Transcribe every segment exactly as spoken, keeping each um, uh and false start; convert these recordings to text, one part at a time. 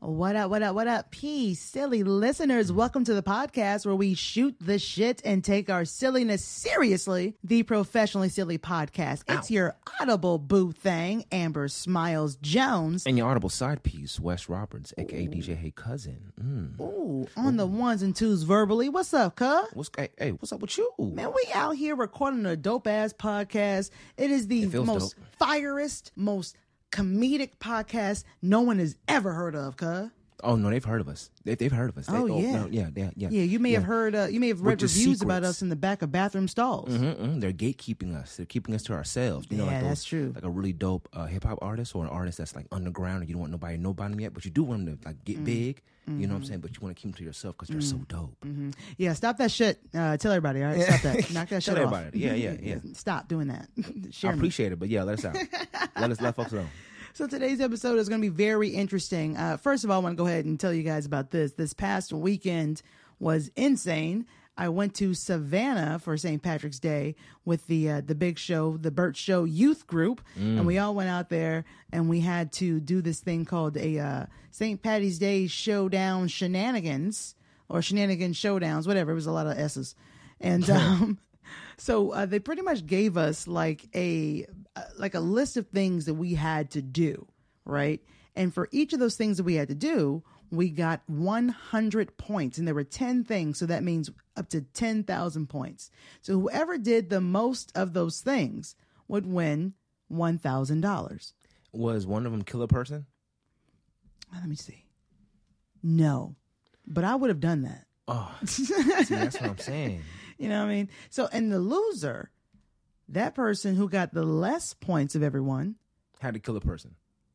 What up, what up, what up, peace, silly listeners. Welcome to the podcast where we shoot the shit and take our silliness seriously. The Professionally Silly Podcast. It's Ow. Your audible boo thing, Amber Smiles Jones. And your audible side piece, Wes Roberts, a k a. Ooh. D J Hey Cousin. Mm. Ooh, on Ooh. The ones and twos verbally. What's up, cuz? What's, hey, hey, what's up with you? Man, we out here recording a dope-ass podcast. It is the it most dope. firest, most comedic podcast no one has ever heard of, cuz. Oh no, they've heard of us. They, they've heard of us. They, oh, yeah, no, yeah, yeah, yeah. Yeah, you may yeah. have heard. Uh, you may have read reviews secrets. about us in the back of bathroom stalls. Mm-hmm, mm-hmm. They're gatekeeping us. They're keeping us to ourselves. You know, yeah, like those, that's true. Like a really dope uh, hip hop artist or an artist that's like underground and you don't want nobody to know about them yet, but you do want them to like get mm-hmm. big. You know what I'm saying? But you want to keep them to yourself because they're mm-hmm. so dope. Mm-hmm. Yeah, stop that shit. Uh, tell everybody. All right, stop that. Knock that shit tell off. everybody. Yeah, yeah, yeah. Stop doing that. Share I appreciate me. it, but yeah, let us out. let us let folks know. So today's episode is going to be very interesting. Uh, first of all, I want to go ahead and tell you guys about this. This past weekend was insane. I went to Savannah for Saint Patrick's Day with the uh, the big show, the Burt Show youth group, mm. and we all went out there and we had to do this thing called a uh, Saint Patty's Day Showdown Shenanigans or Shenanigans Showdowns, whatever. It was a lot of S's, and um, so uh, they pretty much gave us like a uh, like a list of things that we had to do, right? And for each of those things that we had to do, we got one hundred points, and there were ten things. So that means up to ten thousand points. So whoever did the most of those things would win one thousand dollars. Was one of them kill a person? Let me see. No, but I would have done that. Oh, see, that's what I'm saying. You know what I mean? So, and the loser, that person who got the less points of everyone. Had to kill a person.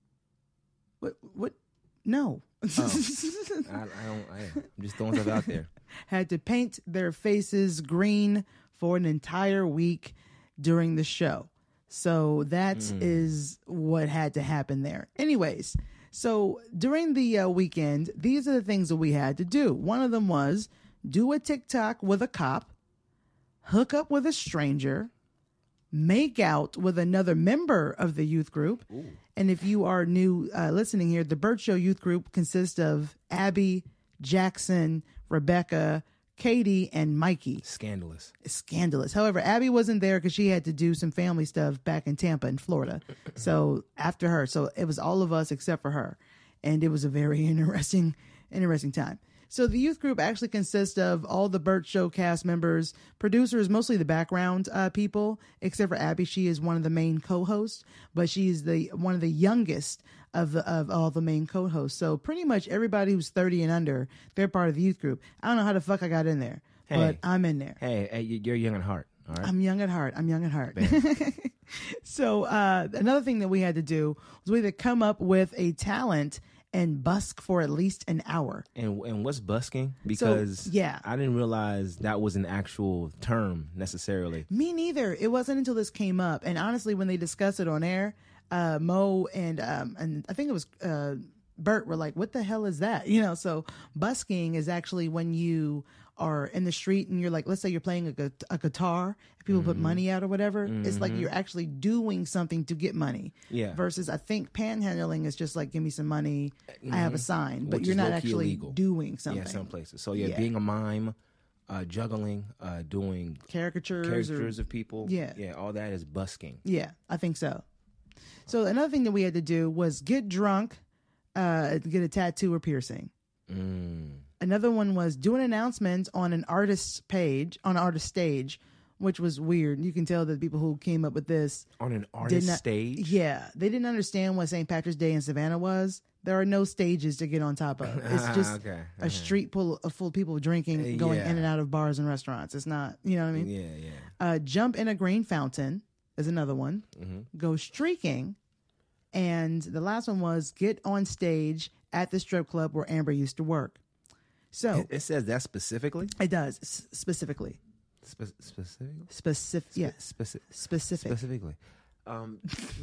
What? What? No. Oh, I, I don't. I, I'm just throwing stuff out there. Had to paint their faces green for an entire week during the show. So that mm. is what had to happen there. Anyways, so during the uh, weekend, these are the things that we had to do. One of them was do a TikTok with a cop, hook up with a stranger, make out with another member of the youth group. Ooh. And if you are new uh, listening here, the Burt Show youth group consists of Abby, Jackson, Rebecca, Katie, and Mikey. Scandalous. Scandalous. However, Abby wasn't there because she had to do some family stuff back in Tampa in Florida. So after her, so it was all of us except for her. And it was a very interesting, interesting time. So the youth group actually consists of all the Burt Show cast members, producers, mostly the background uh, people, except for Abby. She is one of the main co-hosts, but she is the one of the youngest of the, of all the main co-hosts. So pretty much everybody who's thirty and under, they're part of the youth group. I don't know how the fuck I got in there, hey, but I'm in there. Hey, hey, you're young at heart. All right. I'm young at heart. I'm young at heart. So uh, another thing that we had to do was we had to come up with a talent and busk for at least an hour. And and what's busking? Because so, yeah. I didn't realize that was an actual term necessarily. Me neither. It wasn't until this came up. And honestly, when they discussed it on air, uh, Mo and um, and I think it was uh, Bert were like, what the hell is that? You know, so busking is actually when you are in the street and you're like, let's say you're playing a, gu- a guitar and people mm-hmm. put money out or whatever. Mm-hmm. It's like you're actually doing something to get money. Yeah. Versus I think panhandling is just like, give me some money. Mm-hmm. I have a sign, but Which you're not actually illegal. doing something. Yeah, some places. So yeah, yeah. being a mime, uh, juggling, uh, doing caricatures, caricatures or, of people. Yeah. Yeah. All that is busking. Yeah, I think so. So another thing that we had to do was get drunk, uh, get a tattoo or piercing. Mm. Another one was do an announcement on an artist's page, on an artist stage, which was weird. You can tell that the people who came up with this on an artist not, stage. Yeah, they didn't understand what Saint Patrick's Day in Savannah was. There are no stages to get on top of. It's just okay. a street full of full of people drinking, going yeah. in and out of bars and restaurants. It's not, you know what I mean? Yeah, yeah. Uh, jump in a green fountain is another one. Mm-hmm. Go streaking. And the last one was get on stage at the strip club where Amber used to work. So it, it says that specifically? It does, s- specifically. Spe- specifically? Specific, yeah. Speci- specific. Specifically. Um,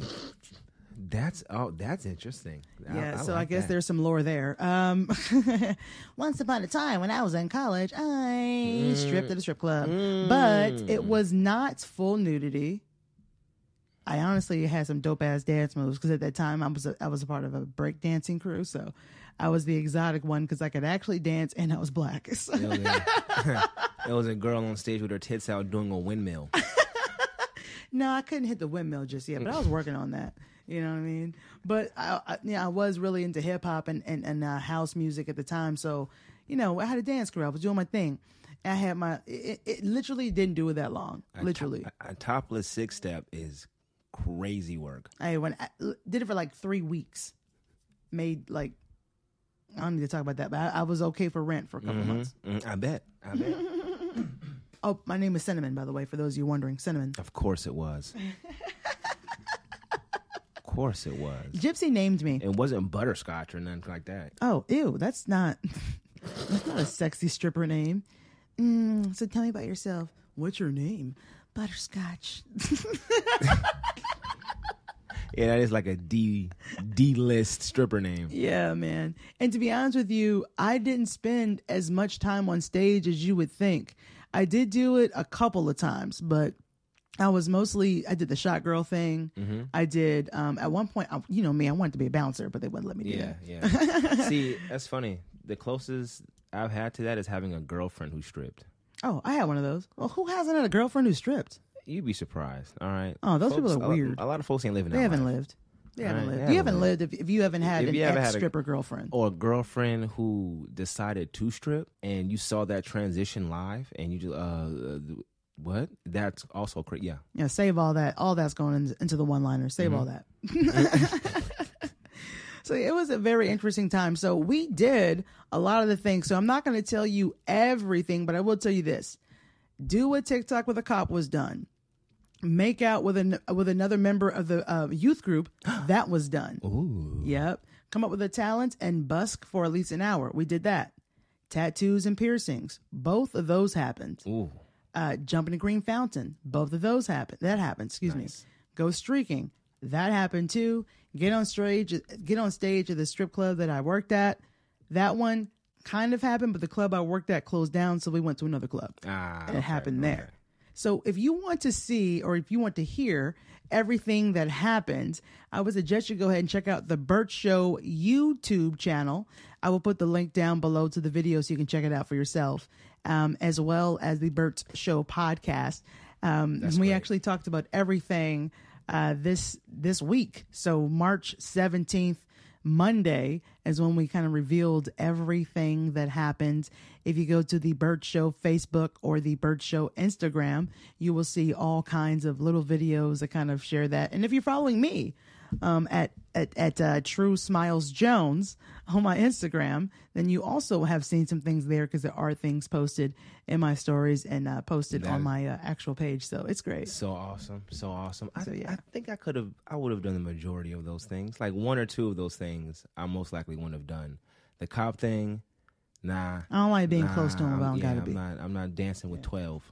that's, oh, that's interesting. Yeah, I, I so like I guess that. there's some lore there. Um, once upon a time when I was in college, I mm. stripped at a strip club. Mm. But it was not full nudity. I honestly had some dope ass dance moves because at that time I was a, I was a part of a break dancing crew, so I was the exotic one because I could actually dance and I was black. So. There was, a, there was a girl on stage with her tits out doing a windmill. No, I couldn't hit the windmill just yet, but I was working on that. You know what I mean? But I, I, yeah, I was really into hip hop and and, and uh, house music at the time. So, you know, I had a dance crew. I was doing my thing. I had my. It, it literally didn't do it that long. A Literally, to- a, a topless six step is crazy work. I when I did it for like three weeks. Made like I don't need to talk about that, but I, I was okay for rent for a couple Mm-hmm, months. mm-hmm. I bet. I bet. Oh, my name is Cinnamon, by the way, for those of you wondering. Cinnamon. Of course it was. Of course it was. Gypsy named me. It wasn't butterscotch or nothing like that. Oh, ew, that's not that's not a sexy stripper name. Mm, so tell me about yourself. What's your name? Butterscotch. Yeah, that is like a D D list stripper name. Yeah, man. And to be honest with you, I didn't spend as much time on stage as you would think. I did do it a couple of times, but I was mostly, I did the shot girl thing. Mm-hmm. I did, um, at one point, I, you know me, I wanted to be a bouncer, but they wouldn't let me do Yeah, that. yeah. See, that's funny. The closest I've had to that is having a girlfriend who stripped. Oh, I had one of those. Well, who hasn't had a girlfriend who stripped? You'd be surprised. All right. Oh, those Folks- people are a- weird. A lot of folks ain't living that They haven't life. lived. They All haven't right, lived. they You haven't haven't lived if, if you haven't had If an you haven't had a- ex-stripper girlfriend. Or a girlfriend who decided to strip and you saw that transition live and you just, uh, uh what? That's also crazy. Yeah. Yeah, save all that. All that's going in, into the one-liner. Save Mm-hmm. all that. So it was a very interesting time. So we did a lot of the things. So I'm not going to tell you everything, but I will tell you this. Do what TikTok with a cop was done. Make out with an with another member of the uh, youth group. That was done. Ooh. Yep. Come up with a talent and busk for at least an hour. We did that. Tattoos and piercings. Both of those happened. Ooh. Uh, jump in a green fountain. Both of those happened. That happened. Excuse Nice. me. Go streaking. That happened too. Get on stage. Get on stage at the strip club that I worked at. That one kind of happened, but the club I worked at closed down, so we went to another club. Ah, And it okay, happened okay. there. So if you want to see or if you want to hear everything that happened, I would suggest you go ahead and check out the Burt Show YouTube channel. I will put the link down below to the video so you can check it out for yourself, um, as well as the Burt Show podcast. Um, we great. actually talked about everything uh, this this week. So March seventeenth, Monday, is when we kind of revealed everything that happened. If you go to the Burt Show Facebook or the Burt Show Instagram, you will see all kinds of little videos that kind of share that. And if you're following me um, at at, at uh, True Smiles Jones on my Instagram, then you also have seen some things there because there are things posted in my stories and uh, posted That on is- my uh, actual page. So it's great. So awesome. So awesome. I, So, yeah. I think I could have, I would have done the majority of those things. Like one or two of those things I most likely wouldn't have done. The cop thing, nah. I don't like being nah, close to him, but I don't yeah, gotta I'm be. Not, I'm not dancing with twelve.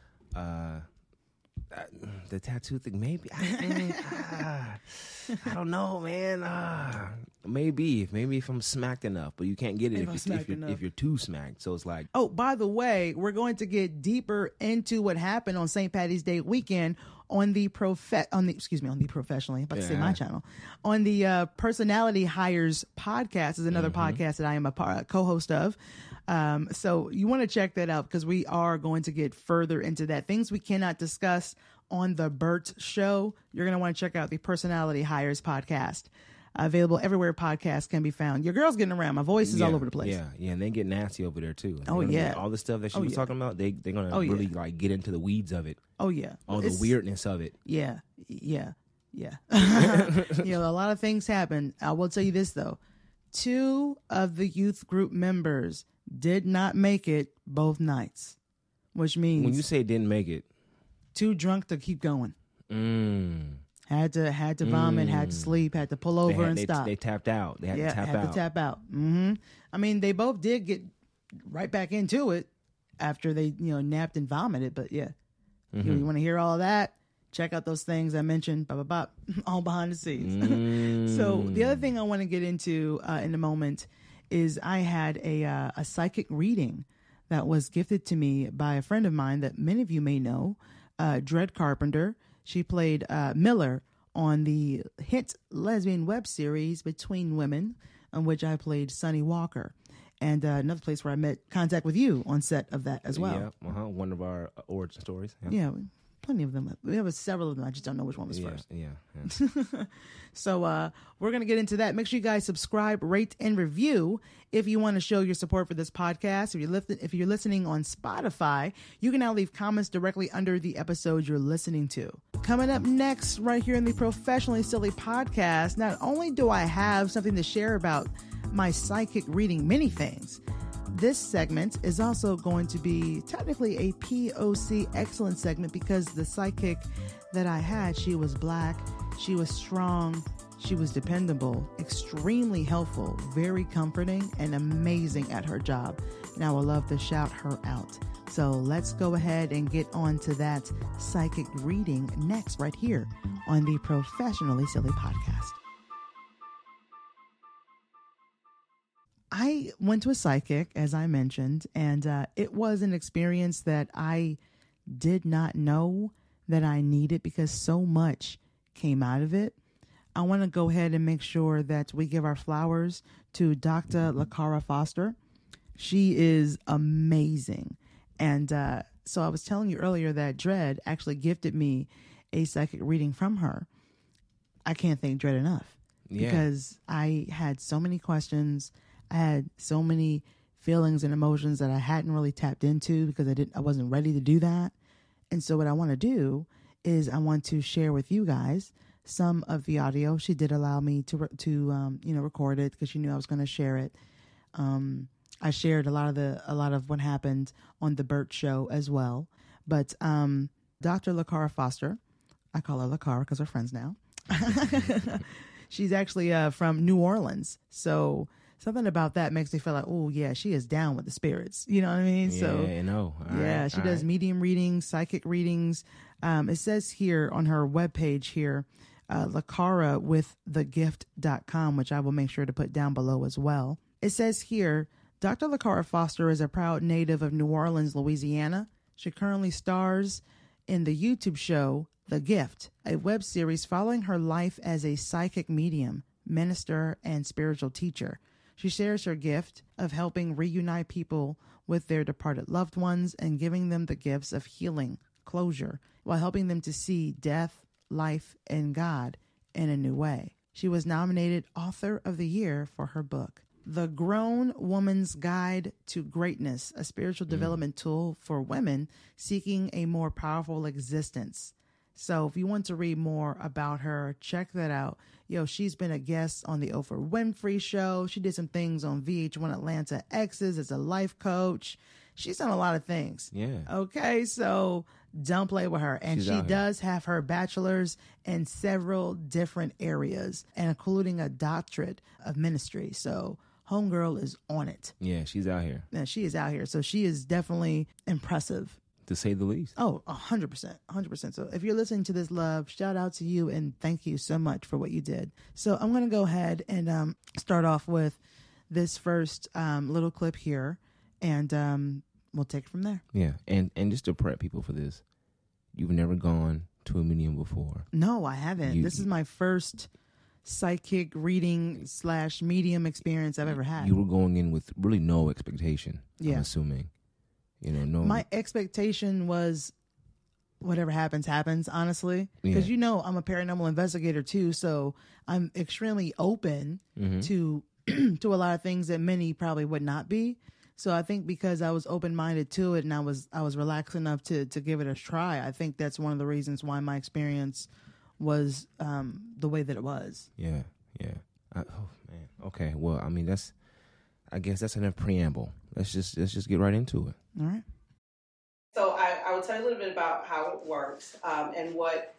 Uh, I- the tattoo thing, maybe. I, man, ah, I don't know, man. Ah, maybe, maybe if I'm smacked enough, but you can't get it If I'm if, you, smacked if, you're, enough. if you're too smacked. So it's like, Oh, by the way, we're going to get deeper into what happened on Saint Patty's Day weekend on the prof on the excuse me on the professionally, about to say my Yeah. channel, on the uh, Personality Hires podcast is another podcast that I am a par- co-host of. Um, so you want to check that out because we are going to get further into that. Things we cannot discuss on the Burt Show. You're going to want to check out the Personality Hires podcast. Available everywhere podcasts can be found. Your girl's getting around. My voice is all yeah, over the place. Yeah, yeah, and they get nasty over there too. They're Oh, gonna yeah. get all the stuff that she Oh, was yeah. talking about. They they're gonna Oh, yeah. really like get into the weeds of it, Oh yeah. all It's- the weirdness of it. Yeah, yeah, yeah. You know, a lot of things happen. I will tell you this though: two of the youth group members did not make it both nights, which means When you say didn't make it, too drunk to keep going. mm, Had to had to vomit, had to sleep, had to pull they, over had, and they, stop. they tapped out. They had yeah, to tap had out. to tap out. hmm I mean, they both did get right back into it after they you know napped and vomited. But yeah, Mm-hmm. you, you want to hear all of that? Check out those things I mentioned. Bop, bop, bop, all behind the scenes. Mm. So the other thing I want to get into uh, in a moment is I had a uh, a psychic reading that was gifted to me by a friend of mine that many of you may know, uh, Dread Carpenter. She played uh, Miller on the hit lesbian web series Between Women, in which I played Sonny Walker. And uh, another place where I met contact with you on set of that as well. Yeah, uh-huh. One of our origin stories. Yeah. yeah. Plenty of them. We have several of them. I just don't know which one was yeah, first. Yeah. yeah. So uh, we're going to get into that. Make sure you guys subscribe, rate, and review if you want to show your support for this podcast. If you're, li- if you're listening on Spotify, you can now leave comments directly under the episode you're listening to. Coming up next, right here in the Professionally Silly podcast, not only do I have something to share about my psychic reading many things, this segment is also going to be technically a P O C excellence segment because the psychic that I had, she was Black, she was strong, she was dependable, extremely helpful, very comforting, and amazing at her job. And I would love to shout her out. So let's go ahead and get on to that psychic reading next, right here on the Professionally Silly podcast. I went to a psychic, as I mentioned, and uh, it was an experience that I did not know that I needed because so much came out of it. I want to go ahead and make sure that we give our flowers to Doctor LaCara Foster. She is amazing. And uh, so I was telling you earlier that Dread actually gifted me a psychic reading from her. I can't thank Dread enough Yeah. because I had so many questions. I had so many feelings and emotions that I hadn't really tapped into because I didn't, I wasn't ready to do that. And so what I want to do is I want to share with you guys some of the audio. She did allow me to, to, um, you know, record it because she knew I was going to share it. Um, I shared a lot of the, a lot of what happened on the Burt Show as well. But, um, Doctor LaCara Foster, I call her LaCara because we're friends now. She's actually, uh, from New Orleans. So, something about that makes me feel like, oh, yeah, she is down with the spirits. You know what I mean? Yeah, so, I know. All yeah, right, she all does right. medium readings, psychic readings. Um, it says here on her webpage here, uh, LaCara with the gift dot com, which I will make sure to put down below as well. It says here, Doctor LaCara Foster is a proud native of New Orleans, Louisiana. She currently stars in the YouTube show The Gift, a web series following her life as a psychic medium, minister, and spiritual teacher. She shares her gift of helping reunite people with their departed loved ones and giving them the gifts of healing, closure, while helping them to see death, life, and God in a new way. She was nominated Author of the Year for her book, The Grown Woman's Guide to Greatness, a spiritual mm. development tool for women seeking a more powerful existence. So if you want to read more about her, check that out. Yo, she's been a guest on the Oprah Winfrey Show. She did some things on V H one Atlanta X's as a life coach. She's done a lot of things. Yeah. Okay, so don't play with her. And She's she does have her bachelor's in several different areas, and including a doctorate of ministry. So homegirl is on it. Yeah, she's out here. Yeah, she is out here. So she is definitely impressive, to say the least. Oh, one hundred percent. one hundred percent. So if you're listening to this, love, shout out to you and thank you so much for what you did. So I'm going to go ahead and um, start off with this first um, little clip here, and um, we'll take it from there. Yeah, and, and just to prep people for this, you've never gone to a medium before. No, I haven't. You, this is my first psychic reading slash medium experience I've ever had. You were going in with really no expectation, yeah. I'm assuming. You know, no. My expectation was whatever happens, happens, honestly. Because, yeah. you know, I'm a paranormal investigator, too. So I'm extremely open mm-hmm. to to a lot of things that many probably would not be. So I think because I was open-minded to it and I was I was relaxed enough to, to give it a try, I think that's one of the reasons why my experience was um, the way that it was. Yeah, yeah. I, oh, man. Okay, well, I mean, that's, I guess that's enough preamble. Let's just let's just get right into it. All right. So I, I will tell you a little bit about how it works um, and what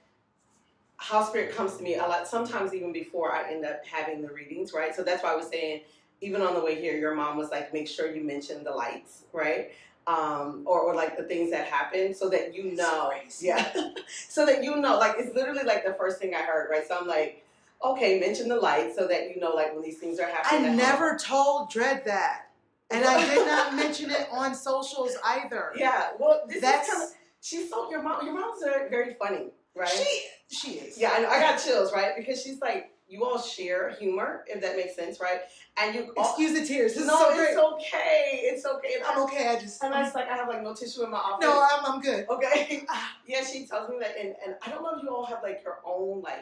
how spirit comes to me a lot. Sometimes even before I end up having the readings, right? So that's why I was saying, even on the way here, your mom was like, make sure you mention the lights, right? Um, or, or like the things that happen, so that you know, yeah, so that you know, like it's literally like the first thing I heard, right? So I'm like, okay, mention the lights, so that you know, like when these things are happening. I never told Dread that. And I did not mention it on socials either. Yeah, well, this That's, is kind of, she's so, your mom, your mom's very, very funny, right? She, she is. Yeah, I know, I got chills, right? Because she's like, you all share humor, if that makes sense, right? And you all, excuse the tears. This no, is so it's great. okay. It's okay. And I'm okay. I just and I just like I have like no tissue in my office. no, I'm I'm good. Okay. Yeah, she tells me that, and, and I don't know if you all have like your own like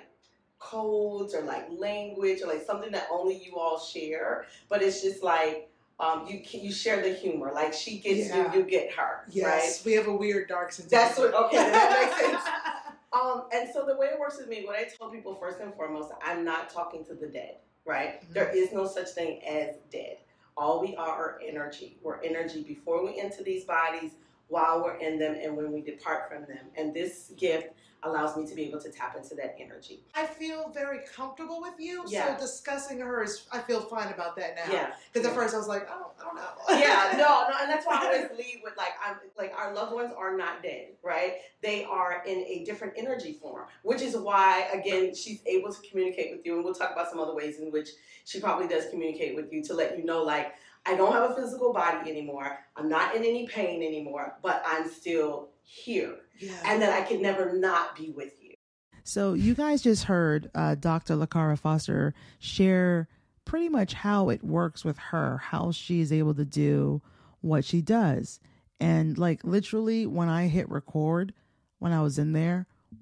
codes or like language or like something that only you all share, but it's just like um you you share the humor. Like she gets Yeah. you, you get her. Yes, right? we have a weird dark sense. That's what. Okay, that makes sense. Um, and so the way it works with me, what I tell people first and foremost, I'm not talking to the dead, right? Mm-hmm. There is no such thing as dead. All we are are energy. We're energy before we enter these bodies, while we're in them, and when we depart from them. And this gift allows me to be able to tap into that energy. I feel very comfortable with you, yeah. so discussing her is, I feel fine about that now. Yeah. Because yeah. at first I was like, I don't, I don't know. yeah, no, no, and that's why I always lead with like, I'm like our loved ones are not dead, right? They are in a different energy form, which is why, again, she's able to communicate with you, and we'll talk about some other ways in which she probably does communicate with you to let you know, like, I don't have a physical body anymore. I'm not in any pain anymore, but I'm still here. Yeah. And that I can never not be with you. So you guys just heard uh, Doctor LaCara Foster share pretty much how it works with her, how she's able to do what she does. And like literally when I hit record, when I was in there,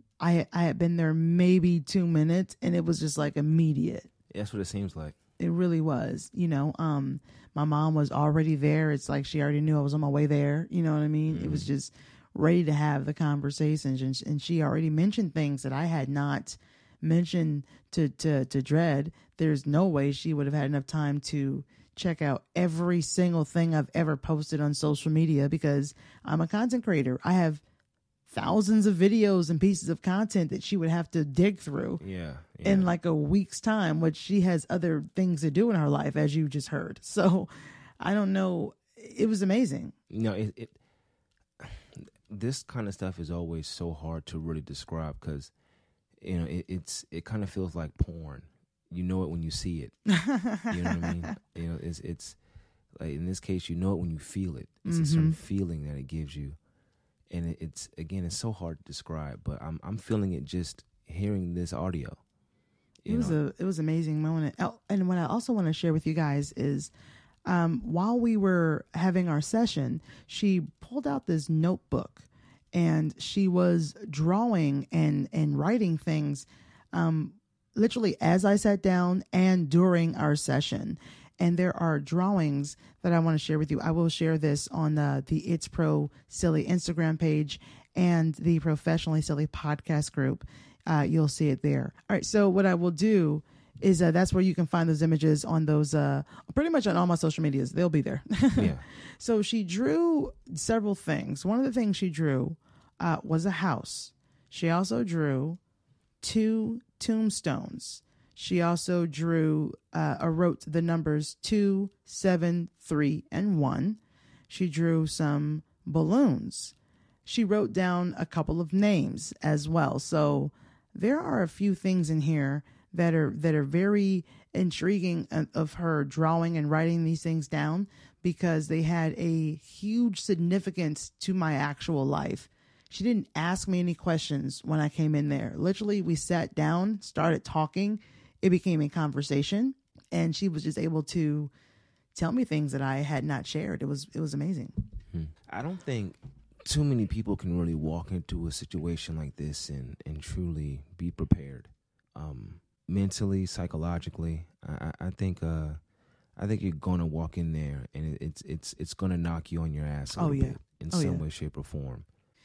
I I had been there maybe two minutes and it was just like immediate. Yeah, that's what it seems like. It really was, you know, um, my mom was already there. It's like she already knew I was on my way there. You know what I mean? Mm-hmm. It was just ready to have the conversations. And, and she already mentioned things that I had not mentioned to, to, to Dread. There's no way she would have had enough time to check out every single thing I've ever posted on social media because I'm a content creator. I have thousands of videos and pieces of content that she would have to dig through yeah, yeah. in like a week's time, which she has other things to do in her life, as you just heard. So I don't know. It was amazing. You know, it, it this kind of stuff is always so hard to really describe because, you know, it, it's it kind of feels like porn. You know it when you see it. You know what I mean? You know, it's it's like in this case, you know it when you feel it. It's mm-hmm. a certain feeling that it gives you. And it, it's, again, it's so hard to describe, but I'm I'm feeling it just hearing this audio. It was know? a it was an amazing moment. And what I also want to share with you guys is um, while we were having our session, she pulled out this notebook and she was drawing and, and writing things um, literally as I sat down and during our session. And there are drawings that I want to share with you. I will share this on uh, the It's Pro Silly Instagram page and the Professionally Silly podcast group. Uh, you'll see it there. All right. So what I will do is uh, that's where you can find those images on those, uh, pretty much on all my social medias. They'll be there. Yeah. So she drew several things. One of the things she drew uh, was a house. She also drew two tombstones. She also drew uh, or wrote the numbers two, seven, three, and one. She drew some balloons. She wrote down a couple of names as well. So there are a few things in here that are that are very intriguing of her drawing and writing these things down because they had a huge significance to my actual life. She didn't ask me any questions when I came in there. Literally, we sat down, started talking. It became a conversation, and she was just able to tell me things that I had not shared. It was it was amazing. I don't think too many people can really walk into a situation like this and, and truly be prepared, um, mentally, psychologically. I, I think uh, I think you're gonna walk in there, and it, it's it's it's gonna knock you on your ass a oh, little yeah. bit in oh, some yeah. way, shape, or form.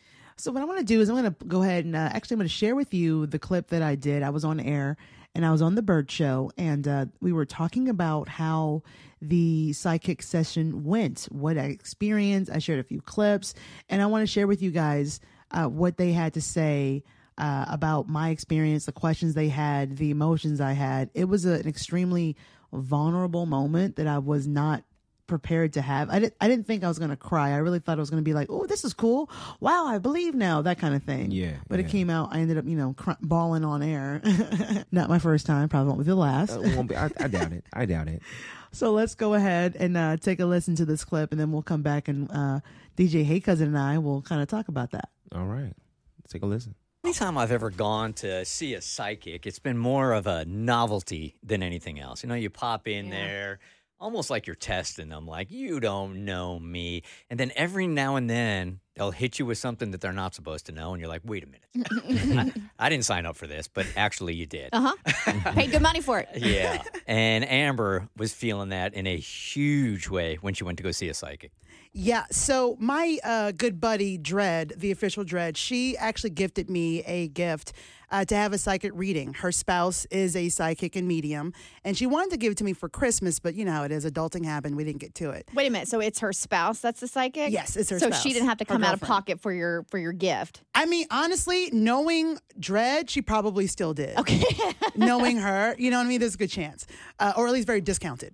So what I want to do is I'm going to go ahead and uh, actually I'm going to share with you the clip that I did. I was on air and I was on the Bird Show and uh, we were talking about how the psychic session went, what I experienced. I shared a few clips and I want to share with you guys uh, what they had to say uh, about my experience, the questions they had, the emotions I had. It was a, an extremely vulnerable moment that I was not prepared to have. I didn't I didn't think I was going to cry. I really thought it was going to be like, oh, this is cool. Wow, I believe now, that kind of thing. Yeah. But yeah. it came out, I ended up, you know, cr- bawling on air. Not my first time, probably won't be the last. Uh, won't be, I, I doubt it. I doubt it. So let's go ahead and uh, take a listen to this clip, and then we'll come back and uh, D J Hey Cousin and I will kind of talk about that. All right. Let's take a listen. Anytime I've ever gone to see a psychic, it's been more of a novelty than anything else. You know, you pop in Yeah. there, almost like you're testing them, like, you don't know me. And then every now and then, they'll hit you with something that they're not supposed to know, and you're like, wait a minute. I, I didn't sign up for this, but actually you did. Uh-huh. Paid good money for it. Yeah. And Amber was feeling that in a huge way when she went to go see a psychic. Yeah, so my uh, good buddy Dread, the official Dread, she actually gifted me a gift uh, to have a psychic reading. Her spouse is a psychic and medium, and she wanted to give it to me for Christmas, but you know how it is. Adulting happened. We didn't get to it. Wait a minute. So it's her spouse that's the psychic? Yes, it's her so spouse, she didn't have to her come out of girlfriend. pocket for your for your gift. I mean, honestly, knowing Dread, she probably still did. Okay. Knowing her, you know what I mean? There's a good chance, uh, or at least very discounted.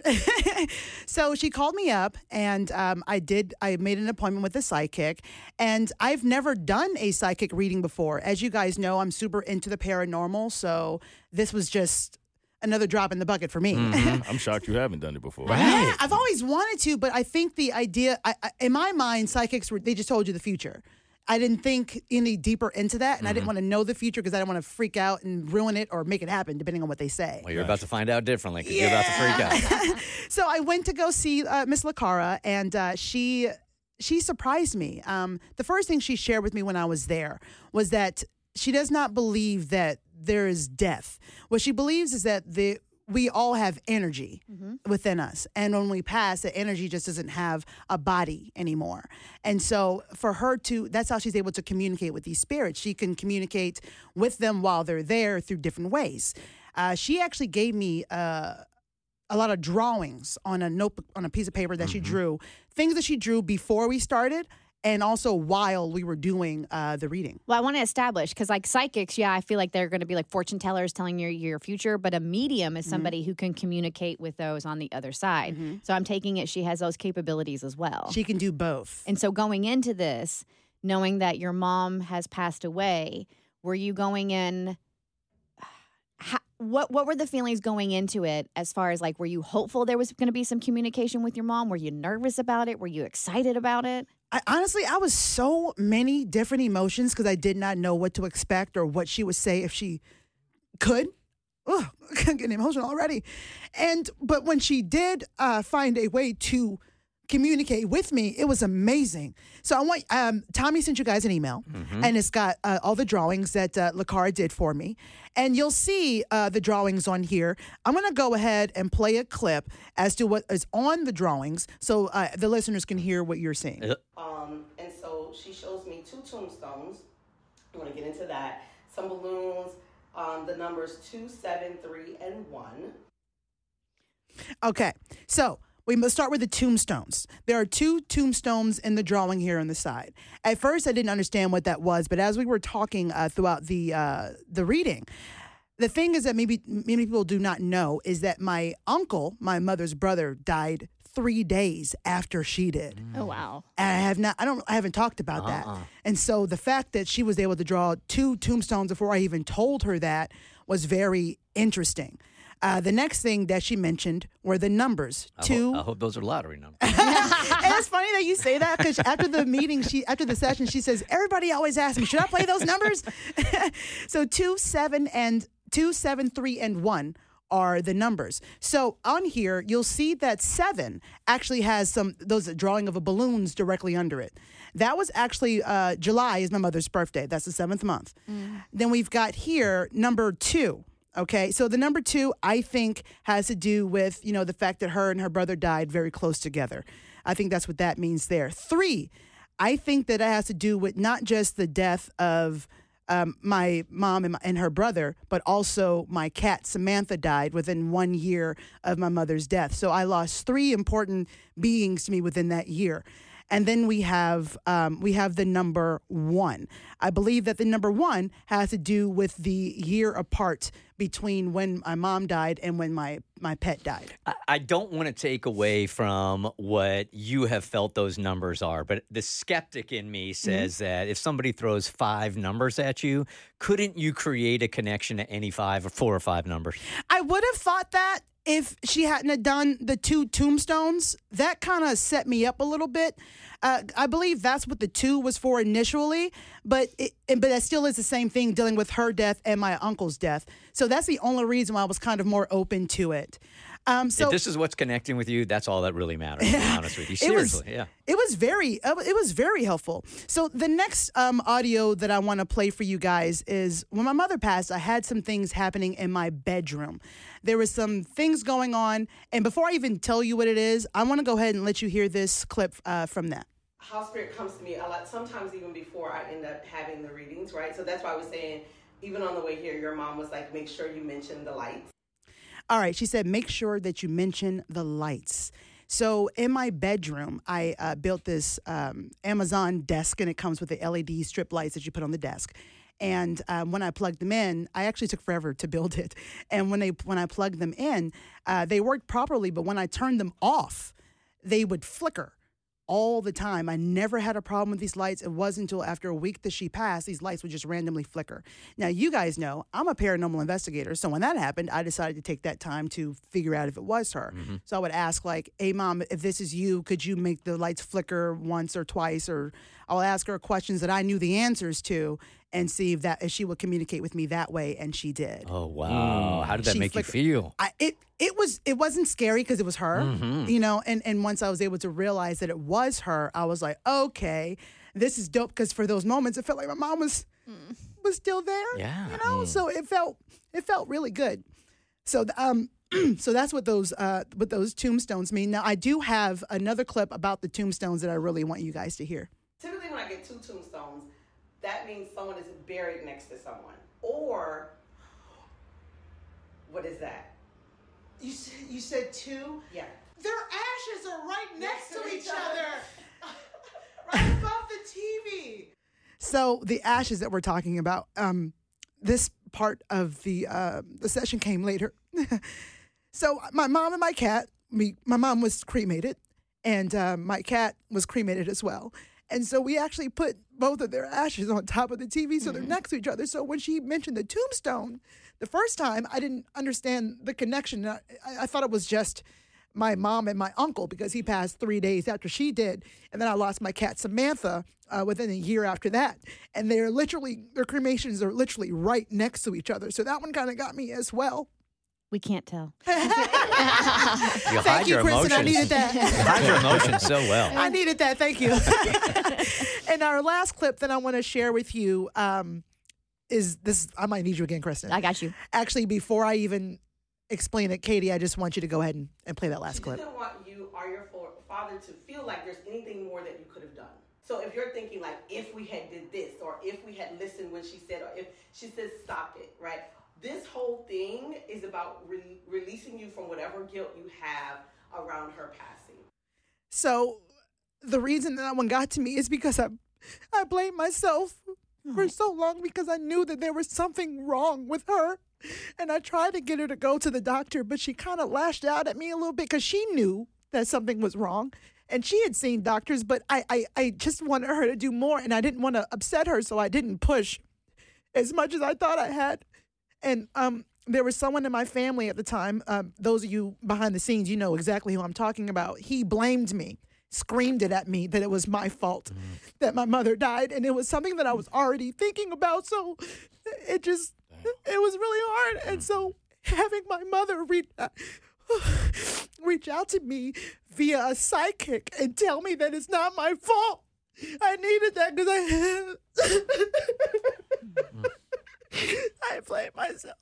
So she called me up, and um, I did. I made an appointment with a psychic, and I've never done a psychic reading before. As you guys know, I'm super into the paranormal, so this was just another drop in the bucket for me. Mhm. I'm shocked you haven't done it before. Yeah, I've always wanted to, but I think the idea, I, I, in my mind, psychics were, they just told you the future. I didn't think any deeper into that, and I didn't want to know the future because I didn't want to freak out and ruin it or make it happen, depending on what they say. Well, you're about to find out differently because you're about to freak out. So I went to go see uh, Miss LaCara, and uh, she she surprised me. Um, the first thing she shared with me when I was there was that she does not believe that there is death. What she believes is that the we all have energy within us. And when we pass, the energy just doesn't have a body anymore. And so for her to, that's how she's able to communicate with these spirits. She can communicate with them while they're there through different ways. Uh, she actually gave me uh, a lot of drawings on a notebook, on a piece of paper that she drew, things that she drew before we started and also while we were doing uh, the reading. Well, I want to establish because, like psychics, yeah, I feel like they're going to be like fortune tellers telling you your future, but a medium is somebody who can communicate with those on the other side. So I'm taking it she has those capabilities as well. She can do both. And so going into this, knowing that your mom has passed away, were you going in? How, what what were the feelings going into it? As far as like, were you hopeful there was going to be some communication with your mom? Were you nervous about it? Were you excited about it? I, honestly, I was so many different emotions because I did not know what to expect or what she would say if she could. Ugh, I'm getting emotional already. And but when she did uh, find a way to communicate with me, it was amazing. So I want um, Tommy sent you guys an email, and it's got uh, all the drawings that uh, LaCara did for me, and you'll see uh, the drawings on here. I'm going to go ahead and play a clip as to what is on the drawings, so uh, the listeners can hear what you're seeing. Um, and so she shows me two tombstones. I'm going to get into that. Some balloons, um, the numbers two, seven, three, and one. Okay, so we must start with the tombstones. There are two tombstones in the drawing here on the side. At first, I didn't understand what that was, but as we were talking uh, throughout the uh, the reading, the thing is that maybe many people do not know is that my uncle, my mother's brother, died three days after she did. Oh wow! And I have not, I don't, I haven't talked about that. And so the fact that she was able to draw two tombstones before I even told her that was very interesting. Uh, the next thing that she mentioned were the numbers. I, Two. ho- I hope those are lottery numbers. And it's funny that you say that because after the meeting, she after the session, she says, everybody always asks me, should I play those numbers? So two, seven, and two, seven, three, and one are the numbers. So on here, you'll see that seven actually has some those drawing of a balloons directly under it. That was actually uh, July is my mother's birthday. That's the seventh month. Then we've got here number two. Okay, so the number two, I think, has to do with, you know, the fact that her and her brother died very close together. I think that's what that means there. Three, I think that it has to do with not just the death of um, my mom and, my, and her brother, but also my cat, Samantha, died within one year of my mother's death. So I lost three important beings to me within that year. And then we have um, we have the number one. I believe that the number one has to do with the year apart between when my mom died and when my, my pet died. I, I don't want to take away from what you have felt those numbers are, but the skeptic in me says mm-hmm. that if somebody throws five numbers at you, couldn't you create a connection to any five or four or five numbers? I would have thought that if she hadn't have done the two tombstones. That kind of set me up a little bit. Uh, I believe that's what the two was for initially, but it, but that still is the same thing, dealing with her death and my uncle's death. So that's the only reason why I was kind of more open to it. Um, so if this is what's connecting with you, that's all that really matters, to be honest with you. Seriously, it was, yeah. It was very, uh, it was very helpful. So the next um, audio that I want to play for you guys is when my mother passed, I had some things happening in my bedroom. There was some things going on. And before I even tell you what it is, I want to go ahead and let you hear this clip uh, from that. House spirit comes to me a lot, sometimes even before I end up having the readings, right? So that's why I was saying, even on the way here, your mom was like, make sure you mention the lights. All right. She said, make sure that you mention the lights. So in my bedroom, I uh, built this um, Amazon desk, and it comes with the L E D strip lights that you put on the desk. And um, when I plugged them in, I actually took forever to build it. And when they when I plugged them in, uh, they worked properly. But when I turned them off, they would flicker all the time. I never had a problem with these lights. It wasn't until after a week that she passed, these lights would just randomly flicker. Now, you guys know I'm a paranormal investigator. So when that happened, I decided to take that time to figure out if it was her. Mm-hmm. So I would ask like, hey, Mom, if this is you, could you make the lights flicker once or twice? Or I'll ask her questions that I knew the answers to and see if that if she would communicate with me that way. And she did. Oh, wow. Mm. How did that she make flickered. you feel? I, it it was it wasn't scary because it was her, mm-hmm. you know, and, and once I was able to realize that it was her, I was like, okay, this is dope. Because for those moments, it felt like my mom was mm. was still there. Yeah. You know, mm. so it felt it felt really good. So um so that's what those uh what those tombstones mean. Now I do have another clip about the tombstones that I really want you guys to hear. Typically when I get two tombstones, that means someone is buried next to someone. Or what is that? You said, you said two? Yeah. Their ashes are right next, next to, to each other. other. Right above the T V. So the ashes that we're talking about, um, this part of the uh, the session came later. So my mom and my cat, we, my mom was cremated, and uh, my cat was cremated as well. And so we actually put both of their ashes on top of the T V, so they're next to each other. So when she mentioned the tombstone, the first time I didn't understand the connection. I, I thought it was just my mom and my uncle because he passed three days after she did. And then I lost my cat, Samantha, uh, within a year after that. And they're literally, their cremations are literally right next to each other. So that one kind of got me as well. We can't tell. You Thank hide you, your Kristen. emotions. I needed that. You hide your emotions so well. I needed that. Thank you. And our last clip that I want to share with you um, is this. I might need you again, Kristen. I got you. Actually, before I even explain it, Katie, I just want you to go ahead and, and play that last she clip. She doesn't want you or your father to feel like there's anything more that you could have done. So if you're thinking like, if we had did this, or if we had listened when she said, or if she said, stop it, right? This whole thing is about re- releasing you from whatever guilt you have around her passing. So the reason that one got to me is because I, I blamed myself for so long because I knew that there was something wrong with her. And I tried to get her to go to the doctor, but she kind of lashed out at me a little bit because she knew that something was wrong. And she had seen doctors, but I, I, I just wanted her to do more, and I didn't want to upset her, so I didn't push as much as I thought I had. And um, there was someone in my family at the time, um, those of you behind the scenes, you know exactly who I'm talking about. He blamed me, screamed it at me that it was my fault mm-hmm. that my mother died. And it was something that I was already thinking about. So it just, Damn. it was really hard. Mm-hmm. And so having my mother reach, uh, reach out to me via a psychic and tell me that it's not my fault. I needed that because I, mm-hmm. I blamed myself.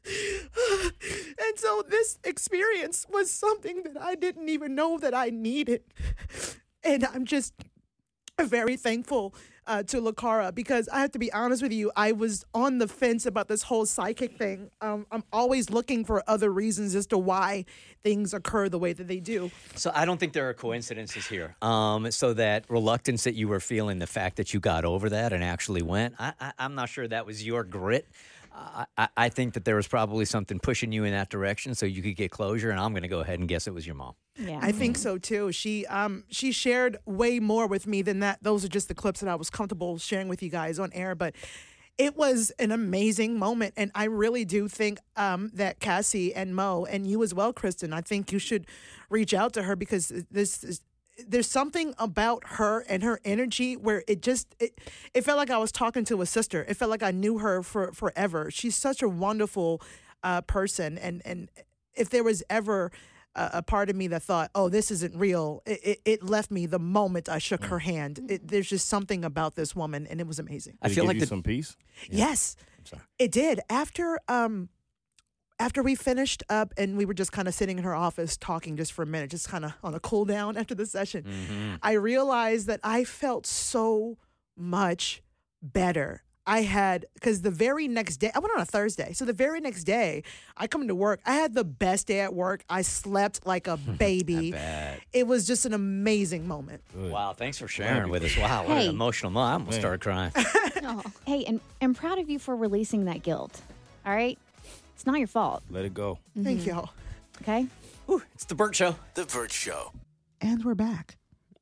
And so this experience was something that I didn't even know that I needed. And I'm just very thankful uh, to Lakara because I have to be honest with you, I was on the fence about this whole psychic thing. Um, I'm always looking for other reasons as to why things occur the way that they do. So I don't think there are coincidences here. Um, so that reluctance that you were feeling, the fact that you got over that and actually went, I, I, I'm not sure that was your grit. I, I- I think that there was probably something pushing you in that direction so you could get closure, and I'm going to go ahead and guess it was your mom. Yeah. I think so too. She um she shared way more with me than that. Those are just the clips that I was comfortable sharing with you guys on air, but it was an amazing moment, and I really do think um that Cassie and Mo and you as well, Kristen, I think you should reach out to her because this is there's something about her and her energy where it just it, it felt like I was talking to a sister. It felt like I knew her for forever. She's such a wonderful uh, person, and and if there was ever a, a part of me that thought, "Oh, this isn't real," it, it, it left me the moment I shook her hand. It, there's just something about this woman, and it was amazing. I Did it feel give like you the, some peace. Yes, I'm sorry. it did. After um, after we finished up, and we were just kind of sitting in her office talking just for a minute, just kind of on a cool down after the session, Mhm. I realized that I felt so much better. I had, because the very next day, I went on a Thursday. So the very next day, I come to work. I had the best day at work. I slept like a baby. bet. It was just an amazing moment. Good. Wow, thanks for sharing with us. Wow, what Hey. an emotional moment. I almost Man. started crying. Oh. Hey, and I'm proud of you for releasing that guilt. All right? It's not your fault, Let it go. Thank y'all. okay? Whew, it's the Burt Show. The Burt Show. And we're back.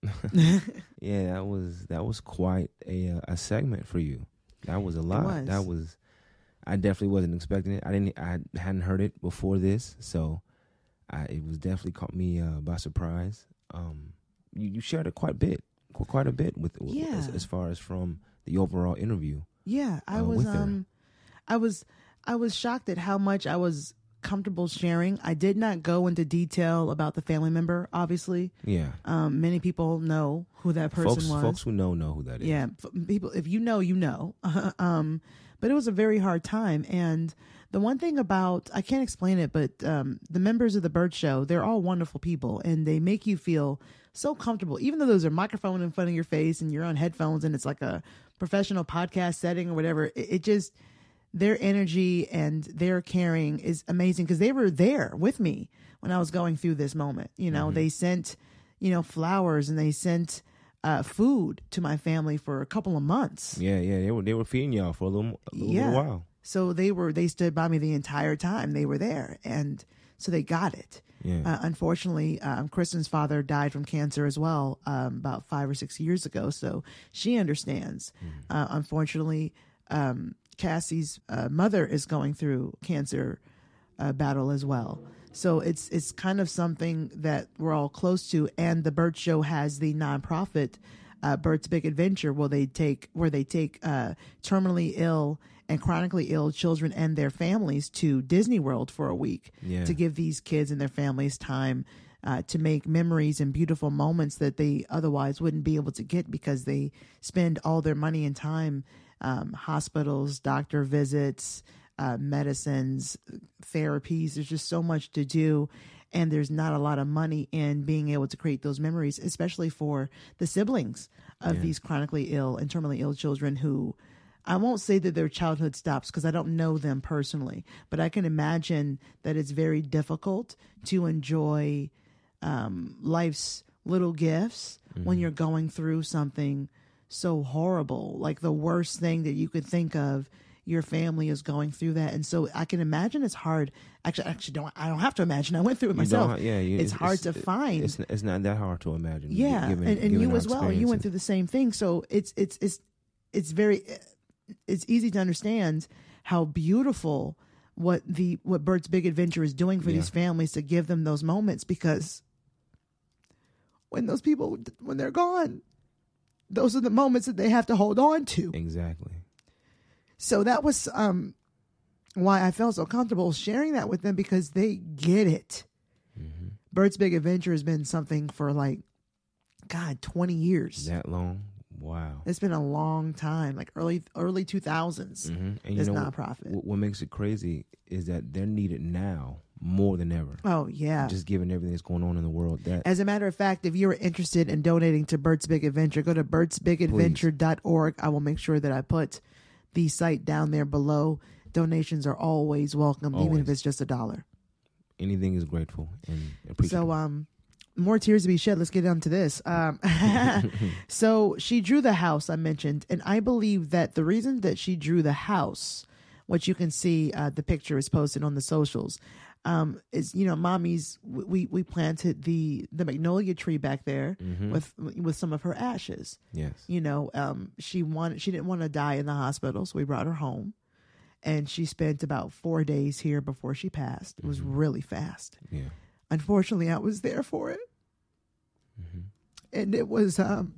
Yeah, that was that was quite a uh, a segment for you. That was a lot. was. That was. I definitely wasn't expecting it. I didn't. I hadn't heard it before this, so I, it was definitely caught me uh, by surprise. Um, you, you shared it quite a bit, qu- quite a bit with, with as, Yeah. as far as from the overall interview. Yeah, I uh, was with her. um I was I was shocked at how much I was comfortable sharing. I did not go into detail about the family member, obviously. Yeah, Um many people know who that person folks, was. folks who know know who that is. Yeah, f- people if you know, you know. um but it was a very hard time, and the one thing about I can't explain it, but um the members of the Burt Show, they're all wonderful people, and they make you feel so comfortable, even though there's a microphone in front of your face and you're on headphones and it's like a professional podcast setting or whatever. It, it just, their energy and their caring is amazing because they were there with me when I was going through this moment. You know, they sent, you know, flowers, and they sent uh, food to my family for a couple of months. yeah, yeah. They were they were feeding y'all for a little, a little, Yeah. little while. So they were, they stood by me the entire time they were there. And so they got it. Yeah. Uh, unfortunately, um, Kristen's father died from cancer as well um, about five or six years ago, so she understands. Uh, unfortunately, um, Cassie's uh, mother is going through cancer uh, battle as well. So it's it's kind of something that we're all close to. And the Burt Show has the nonprofit uh, Burt's Big Adventure, where they take where they take uh, terminally ill and chronically ill children and their families to Disney World for a week Yeah. to give these kids and their families time uh, to make memories and beautiful moments that they otherwise wouldn't be able to get because they spend all their money and time, um, hospitals, doctor visits, uh, medicines, therapies. There's just so much to do. And there's not a lot of money in being able to create those memories, especially for the siblings of Yeah. these chronically ill and terminally ill children who, I won't say that their childhood stops because I don't know them personally, but I can imagine that it's very difficult to enjoy um, life's little gifts when you're going through something so horrible, like the worst thing that you could think of. Your family is going through that, and so I can imagine it's hard. Actually, actually, don't I don't have to imagine. I went through it You don't- myself. yeah, you- it's hard to find. It's it's not that hard to imagine. Yeah, given- and, and given you our as well. You went experiences. through the same thing, so it's it's it's it's very it's easy to understand how beautiful what the what Burt's Big Adventure is doing for Yeah. these families to give them those moments, because when those people when they're gone, those are the moments that they have to hold on to. Exactly. So that was um why I felt so comfortable sharing that with them, because they get it. Mm-hmm. Burt's Big Adventure has been something for like, God, twenty years. That long? Wow. It's been a long time, like early early two thousands. Mm-hmm. And This you know what- nonprofit. What, what makes it crazy is that they're needed now more than ever. Oh yeah. Just given everything that's going on in the world. That As a matter of fact, if you're interested in donating to Burt's Big Adventure, go to burts big adventure dot org. I will make sure that I put the site down there below. Donations are always welcome, even Always. if it's just a dollar. anything is grateful and appreciative. So, um, more tears to be shed. Let's get on to this. Um, so she drew the house I mentioned, and I believe that the reason that she drew the house which you can see uh, the picture is posted on the socials. Um, is you know, mommy's we we planted the the magnolia tree back there Mhm. with with some of her ashes. Yes. You know, um, she wanted she didn't want to die in the hospital, so we brought her home, and she spent about four days here before she passed. It was really fast. Yeah. Unfortunately, I was there for it, Mhm. and it was um,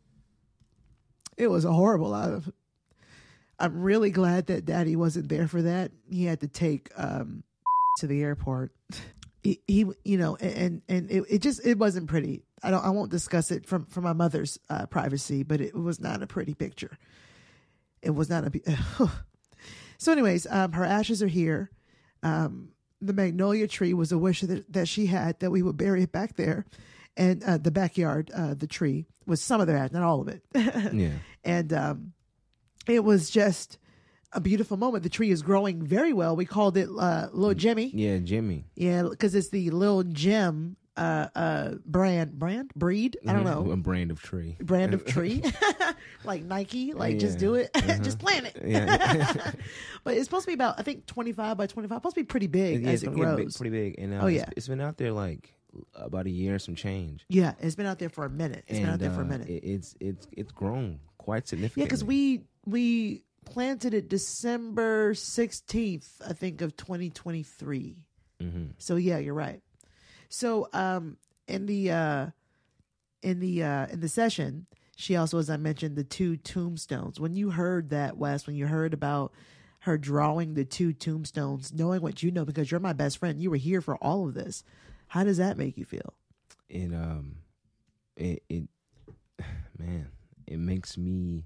it was a horrible. I, I'm really glad that Daddy wasn't there for that. He had to take um to the airport. He, he you know, and and it, it just it wasn't pretty. I don't I won't discuss it from from my mother's uh, privacy, but it was not a pretty picture. It was not a. be- So, anyways, um, her ashes are here. Um, the magnolia tree was a wish that, that she had that we would bury it back there, and uh, the backyard, uh, the tree was some of their ashes, not all of it. Yeah. And um, it was just a beautiful moment. The tree is growing very well. We called it uh, Little Jimmy. Yeah, Jimmy. Yeah, because it's the Lil Jim uh, uh, brand, brand, breed. I don't Mhm. know. A brand of tree. Brand of tree, like Nike, like just Yeah. do it, Uh-huh. just plant it. Yeah. But it's supposed to be about, I think, twenty-five by twenty-five. Supposed to be pretty big Yeah, as it's it getting grows. big, pretty big. And uh, Oh, it's- yeah. it's been out there like about a year and some change. Yeah, it's been out there for a minute. It's and, been out there for a uh, minute. it- it's it's it's grown quite Yeah, significantly. because we we planted it December sixteenth, I think, of twenty twenty-three. hmm So yeah, you're right. So um in the uh in the uh in the session, she also, as I mentioned, the two tombstones. When you heard that, Wes, when you heard about her drawing the two tombstones, knowing what you know, because you're my best friend, you were here for all of this. How does that make you feel? It um, it it man, it makes me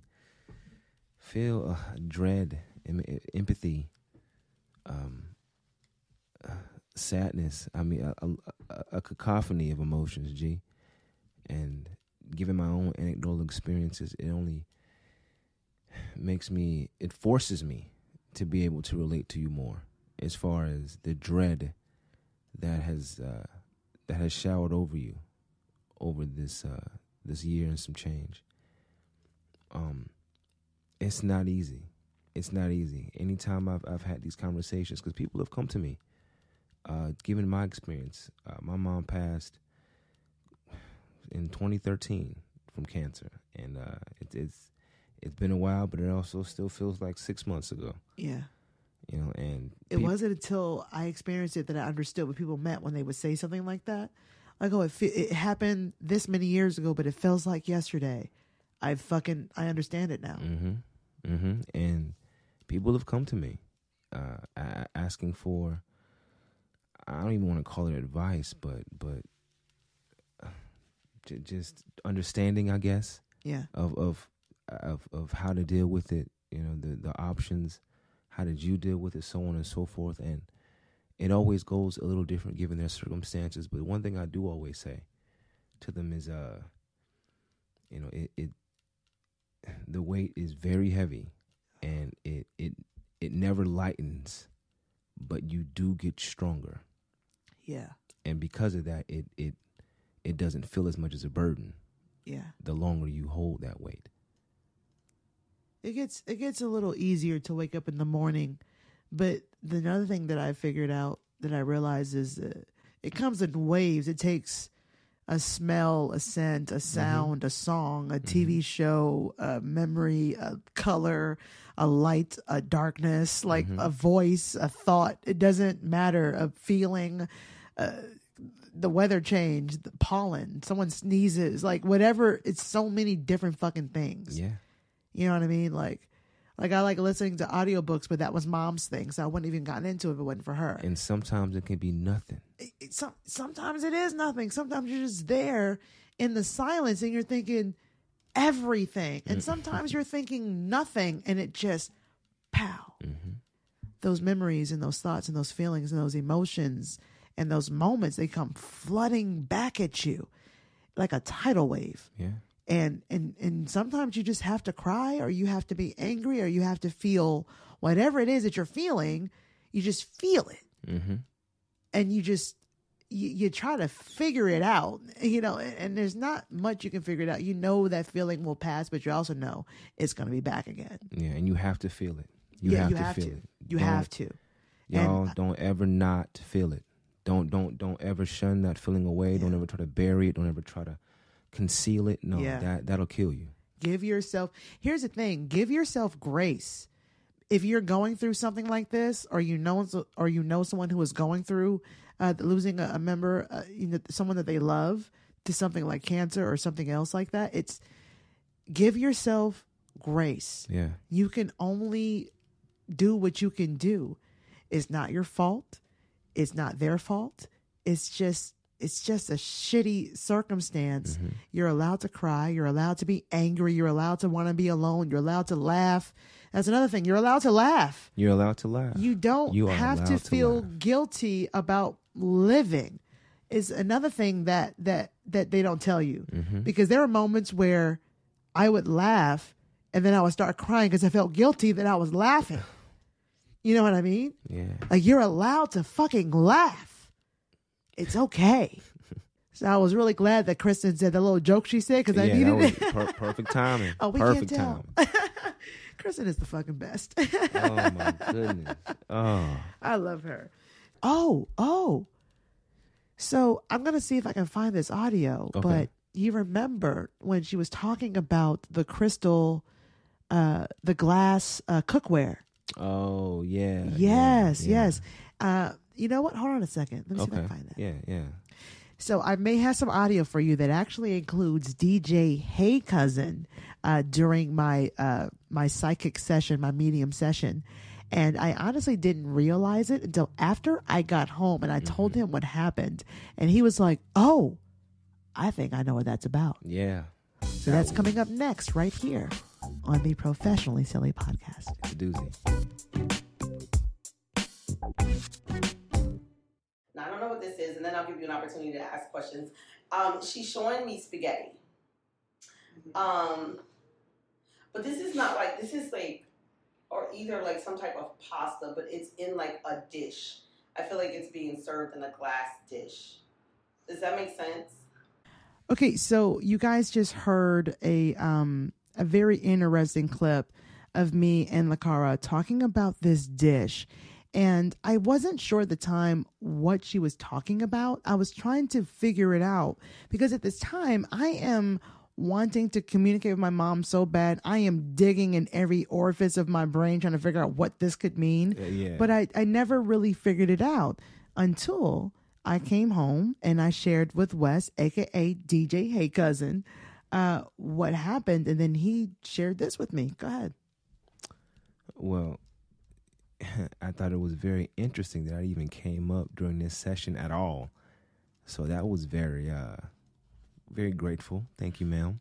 feel uh, dread, em- empathy, um, uh, sadness. I mean, a, a, a cacophony of emotions, G. And given my own anecdotal experiences, it only makes me, it forces me to be able to relate to you more, as far as the dread that has uh, that has showered over you over this uh, this year and some change. Um, it's not easy. It's not easy. Anytime I've I've had these conversations, because people have come to me, uh, given my experience. Uh, my mom passed in twenty thirteen from cancer, and uh, it, it's it's been a while, but it also still feels like six months ago. Yeah. You know, and It peop- wasn't until I experienced it that I understood what people meant when they would say something like that. Like, oh, it, fe- it happened this many years ago, but it feels like yesterday. I fucking, I understand it now. Mm-hmm. Mm-hmm. And people have come to me uh, a- asking for, I don't even want to call it advice, but but uh, j- just understanding, I guess, Yeah. of of of of how to deal with it. You know, the the options. How did you deal with it, so on and so forth. And it always goes a little different given their circumstances. But one thing I do always say to them is, uh, you know, it, it the weight is very heavy, and it it it never lightens, but you do get stronger. Yeah. And because of that, it it it doesn't feel as much as a burden Yeah. the longer you hold that weight. It gets, it gets a little easier to wake up in the morning. But the another thing that I figured out that I realized is uh, it comes in waves. It takes a smell, a scent, a sound, a song, a T V show, a memory, a color, a light, a darkness, like a voice, a thought. It doesn't matter. A feeling, uh, the weather change, the pollen, someone sneezes, like whatever. It's so many different fucking things. Yeah. You know what I mean? Like, like I like listening to audiobooks, but that was mom's thing, so I wouldn't even gotten into it if it wasn't for her. And sometimes it can be nothing. It, it, some, sometimes it is nothing. Sometimes you're just there in the silence and you're thinking everything. And sometimes you're thinking nothing and it just, pow. Mm-hmm. Those memories and those thoughts and those feelings and those emotions and those moments, they come flooding back at you like a tidal wave. Yeah. And, and and sometimes you just have to cry, or you have to be angry, or you have to feel whatever it is that you're feeling. You just feel it, Mm-hmm. and you just you, you try to figure it out, you know. And, and there's not much you can figure it out. You know that feeling will pass, but you also know it's going to be back again. Yeah, and you have to feel it. You Yeah, have you to have feel to. it. You Don't- have to. Y'all And- don't ever not feel it. Don't don't don't ever shun that feeling away. Don't Yeah. ever try to bury it. Don't ever try to conceal it. No, Yeah. that that'll kill you. Give yourself, here's the thing, give yourself grace. If you're going through something like this, or you know, or you know someone who is going through uh, losing a, a member, uh, you know, someone that they love to something like cancer or something else like that, it's give yourself grace. Yeah. You can only do what you can do. It's not your fault. It's not their fault. It's just it's just a shitty circumstance. Mm-hmm. You're allowed to cry. You're allowed to be angry. You're allowed to want to be alone. You're allowed to laugh. That's another thing. You're allowed to laugh. You're allowed to laugh. You don't You are have to allowed to feel laugh. guilty about living. Is another thing that that that they don't tell you. Mm-hmm. Because there are moments where I would laugh and then I would start crying because I felt guilty that I was laughing. You know what I mean? Yeah. Like, you're allowed to fucking laugh. It's okay. So I was really glad that Kristen said the little joke she said because I yeah, needed that was it. per- perfect timing. Oh, we perfect can't tell. timing. Kristen is the fucking best. Oh my goodness. Oh. I love her. Oh, oh. So I'm going to see if I can find this audio. Okay. But you remember when she was talking about the crystal, uh, the glass uh, cookware. Oh yeah. Yes, yeah, yeah. yes. Uh, you know what? Hold on a second. Let me see if I Okay. can find that. Yeah, yeah. So I may have some audio for you that actually includes D J Hey Cousin uh, during my uh, my psychic session, my medium session. And I honestly didn't realize it until after I got home and I told him what happened. And he was like, oh, I think I know what that's about. Yeah. So that's coming up next right here on the Professionally Silly podcast. It's a doozy. Now, I don't know what this is, and then I'll give you an opportunity to ask questions. Um, she's showing me spaghetti. Um, but this is not like, this is like, or either like some type of pasta, but it's in like a dish. I feel like it's being served in a glass dish. Does that make sense? Okay, so you guys just heard a um a very interesting clip of me and Lakara talking about this dish. And I wasn't sure at the time what she was talking about. I was trying to figure it out because at this time I am wanting to communicate with my mom so bad. I am digging in every orifice of my brain trying to figure out what this could mean. Yeah, yeah. But I, I never really figured it out until I came home and I shared with Wes, aka D J Hey Cousin, uh, what happened, and then he shared this with me. Go ahead. Well, I thought it was very interesting that I even came up during this session at all. So that was very, uh, very grateful. Thank you, ma'am.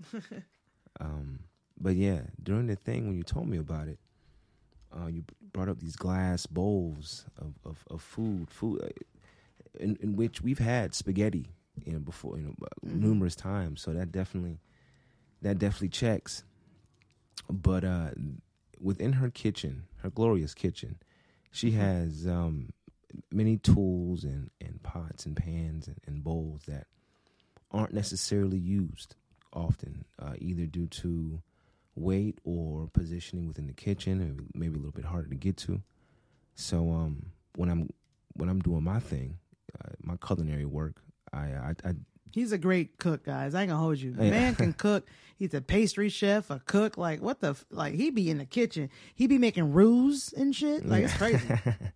um, but yeah, during the thing when you told me about it, uh, you brought up these glass bowls of, of, of food, food uh, in, in which we've had spaghetti, you know, before, you know, Mm-hmm. numerous times. So that definitely, that definitely checks. But uh, within her kitchen, her glorious kitchen, she has um, many tools and, and pots and pans and, and bowls that aren't necessarily used often, uh, either due to weight or positioning within the kitchen, or maybe a little bit harder to get to. So um, when I'm when I'm doing my thing, uh, my culinary work, I, I, I He's a great cook, guys. I ain't gonna hold you. The Yeah. man can cook. He's a pastry chef, a cook. Like, what the, f- like, he be in the kitchen. He be making roux and shit. Like, it's crazy.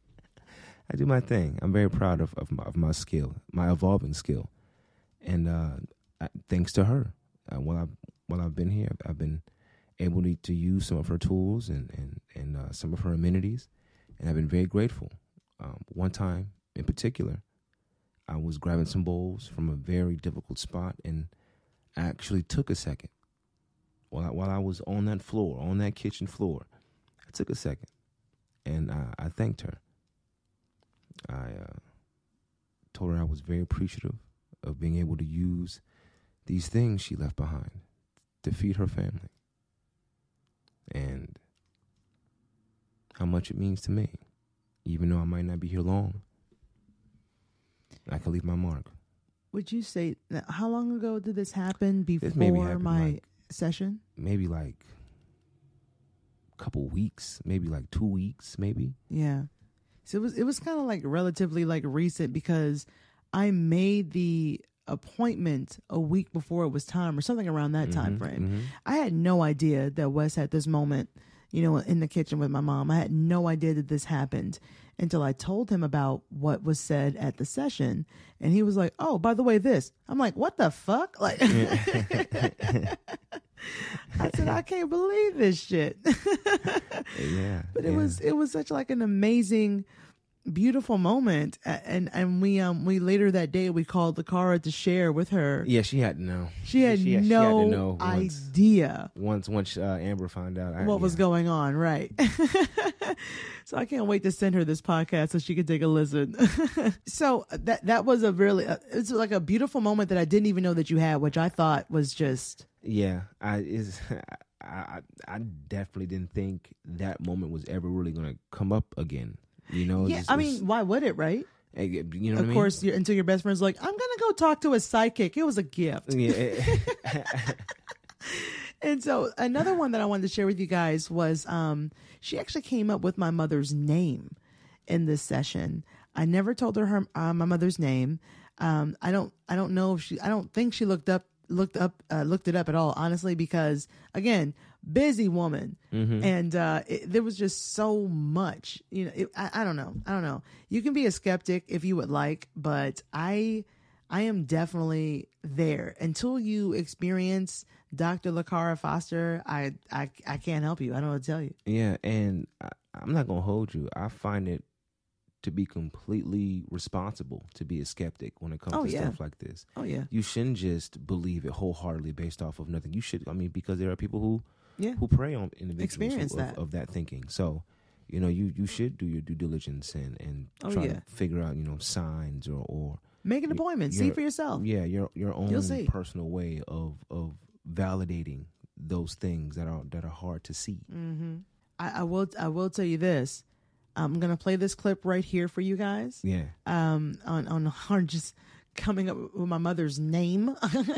I do my thing. I'm very proud of, of, my, of my skill, my evolving skill. And uh, I, thanks to her, uh, while, I, while I've been here, I've been able to, to use some of her tools and, and, and uh, some of her amenities, and I've been very grateful. Um, one time in particular, I was grabbing some bowls from a very difficult spot, and I actually took a second. While I, while I was on that floor, on that kitchen floor, I took a second, and I, I thanked her. I uh, told her I was very appreciative of being able to use these things she left behind to feed her family, and how much it means to me, even though I might not be here long. I can leave my mark. Would you say, now, how long ago did this happen before This maybe happened, my like- session? Maybe like a couple weeks, maybe like two weeks, maybe. Yeah. So it was it was kind of like relatively like recent because I made the appointment a week before it was time or something around that time Mm-hmm, frame. mm-hmm. I had no idea that Wes had this moment, you know, in the kitchen with my mom. I had no idea that this happened until I told him about what was said at the session. And he was like, oh, by the way, this. I'm like, what the fuck? Like, I said, I can't believe this shit. Yeah. But it yeah. was it was such like an amazing, beautiful moment. A- And and we um we later that day we called Lakara to share with her. Yeah, she had to know. She had she had, no she had to know once, idea once once uh, Amber found out I, what was yeah. going on, right? So I can't wait to send her this podcast so she can take a listen. So that that was a really uh, it's like a beautiful moment that I didn't even know that you had, which I thought was just Yeah, I is I, I I definitely didn't think that moment was ever really gonna come up again. You know, yeah. It's- I it's- mean, why would it, right? eh, you know what Of I mean? course, you're, until your best friend's like, I'm gonna go talk to a psychic. It was a gift. Yeah. And so another one that I wanted to share with you guys was um, she actually came up with my mother's name in this session. I never told her, her uh, my mother's name. Um, I don't I don't know if she I don't think she looked up looked up uh, looked it up at all, honestly, because again, busy woman, Mm-hmm. and uh, it, there was just so much. You know, it, I, I don't know, I don't know. You can be a skeptic if you would like, but I I am definitely there until you experience Doctor Lakara Foster. I, I I can't help you. I don't know what to tell you. Yeah, and I, I'm not gonna hold you. I find it to be completely responsible to be a skeptic when it comes Oh, to yeah. stuff like this. Oh yeah, You shouldn't just believe it wholeheartedly based off of nothing. You should, I mean, because there are people who yeah. who prey on individuals Experience who, that. Of, of that thinking. So, you know, you you should do your due diligence and and Oh, try yeah. to figure out, you know, signs or or Make an appointment. See you're- for yourself. yeah, your your You'll own see. personal way of of validating those things that are that are hard to see. Mm-hmm. I, I will. I will tell you this. I'm gonna play this clip right here for you guys. Yeah, Um, on on on just coming up with my mother's name.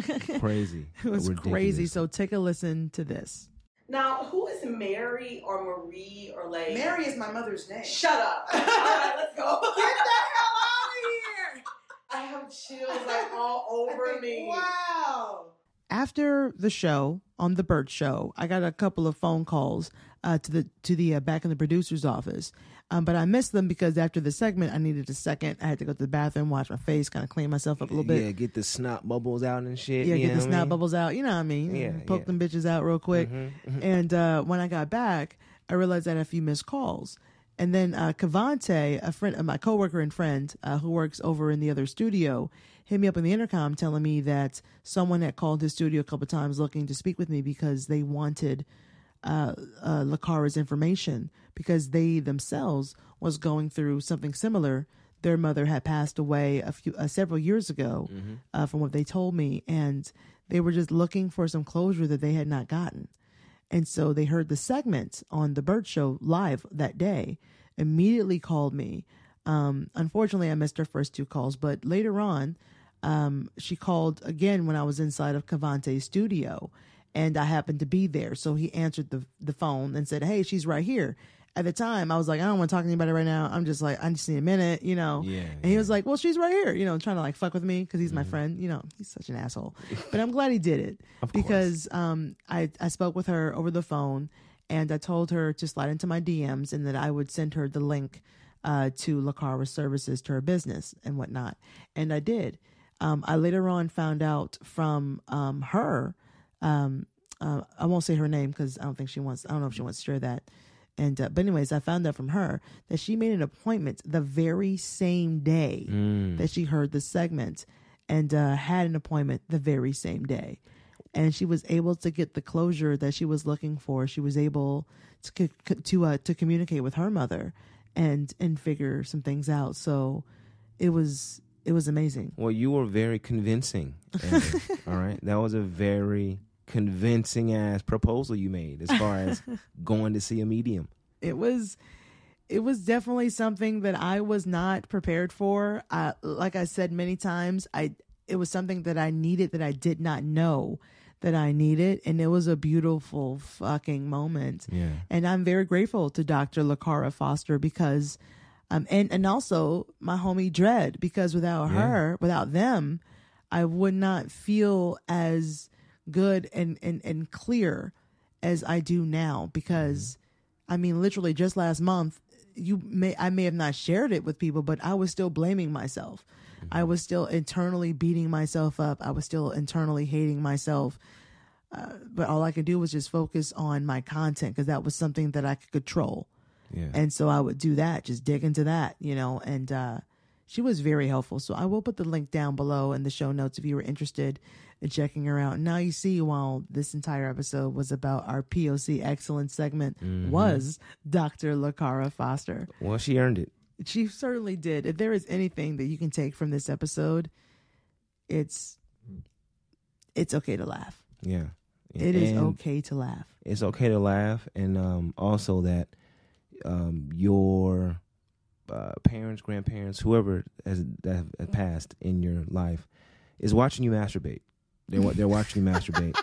crazy. It was Ridiculous. crazy. So take a listen to this. Now, who is Mary or Marie or like? Mary is my mother's name. Shut up. All right, let's go. Get the hell out of here! I have chills like all over me. Wow. After the show on the Burt Show, I got a couple of phone calls uh, to the to the uh, back in the producer's office, um, but I missed them because after the segment, I needed a second. I had to go to the bathroom, wash my face, kind of clean myself up a little bit. Yeah, get the snot bubbles out and shit. Yeah, you get know the what I snot mean? bubbles out. You know what I mean? Yeah, Poke yeah. them bitches out real quick. Mhm, mhm. And uh, when I got back, I realized I had a few missed calls. And then uh, Cavante, a friend, uh, my coworker and friend uh, who works over in the other studio, hit me up in the intercom telling me that someone had called his studio a couple times looking to speak with me because they wanted uh, uh, Lakara's information because they themselves was going through something similar. Their mother had passed away a few uh, several years ago, Mm-hmm. uh, from what they told me, and they were just looking for some closure that they had not gotten. And so they heard the segment on the Burt Show live that day, immediately called me. Um, unfortunately, I missed her first two calls, but later on, um, she called again when I was inside of Cavante's studio, and I happened to be there. So he answered the the phone and said, "Hey, she's right here." At the time, I was like, "I don't want to talk to anybody right now. I'm just like, I just need a minute, you know." Yeah, And he was like, "Well, she's right here," you know, trying to like fuck with me because he's my friend. You know, he's such an asshole. But I'm glad he did it Of course. because um, I I spoke with her over the phone, and I told her to slide into my D Ms and that I would send her the link uh, to Lakara's services, to her business and whatnot. And I did. Um, I later on found out from um, her. Um, uh, I won't say her name because I don't think she wants. I don't know if she wants to share that. And uh, but anyways, I found out from her that she made an appointment the very same day Mm. that she heard the segment, and uh, had an appointment the very same day. And she was able to get the closure that she was looking for. She was able to co- to uh, to communicate with her mother and and figure some things out. So it was it was amazing. Well, you were very convincing. Amber, all right, that was a very convincing ass proposal you made as far as going to see a medium. It was it was definitely something that I was not prepared for. Uh, like I said many times, I it was something that I needed that I did not know that I needed. And it was a beautiful fucking moment. Yeah. And I'm very grateful to Doctor LaCara Foster because, um, and, and also my homie Dread, because without Yeah. her, without them, I would not feel as good and, and, and clear as I do now. Because, I mean, literally just last month, you may, I may have not shared it with people, but I was still blaming myself. I was still internally beating myself up. I was still internally hating myself. Uh, but all I could do was just focus on my content because that was something that I could control. Yeah. And so I would do that, just dig into that, you know, and uh, she was very helpful. So I will put the link down below in the show notes if you were interested in checking her out. Now you see, while this entire episode was about our P O C Excellence segment, Mhm. was Doctor LaCara Foster. Well, she earned it. She certainly did. If there is anything that you can take from this episode, it's it's okay to laugh. Yeah. It is And okay to laugh. It's okay to laugh, and um, also that um, your uh, parents, grandparents, whoever has that have passed in your life is watching you masturbate. They're wa- they're watching you masturbate.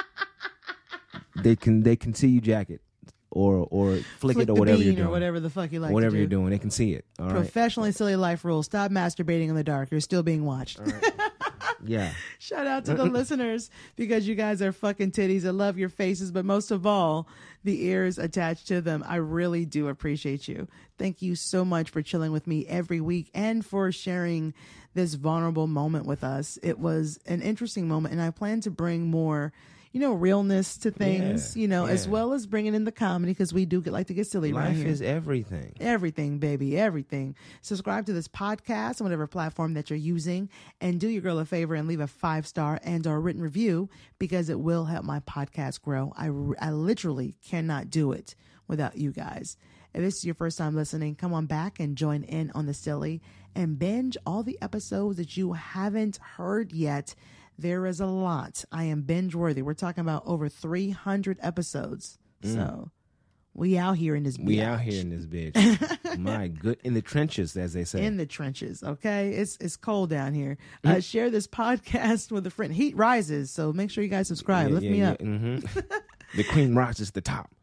They can they can see you jack it or or flick, Flick it or the whatever bean you're doing. or whatever the fuck you like whatever to do. you're doing, they can see it. All right. Professionally silly life rule. Stop masturbating in the dark. You're still being watched. All right. Yeah. Shout out to the listeners because you guys are fucking titties. I love your faces, but most of all, the ears attached to them. I really do appreciate you. Thank you so much for chilling with me every week and for sharing this vulnerable moment with us. It was an interesting moment, and I plan to bring more, you know, realness to things, Yeah, you know, as yeah. well as bringing in the comedy because we do get like to get silly right Life here. is everything. Everything, baby, everything. Subscribe to this podcast on whatever platform that you're using, and do your girl a favor and leave a five star and or written review because it will help my podcast grow. I, I literally cannot do it without you guys. If this is your first time listening, come on back and join in on the silly and binge all the episodes that you haven't heard yet. There is a lot. I am binge worthy. We're talking about over three hundred episodes. So we out here in this bitch. We out here in this bitch. My good, in the trenches, as they say. In the trenches, okay? It's it's cold down here. Uh, share this podcast with a friend. Heat rises, so make sure you guys subscribe. Yeah, Lift yeah, me yeah. up. Mhm. The queen rises to the top.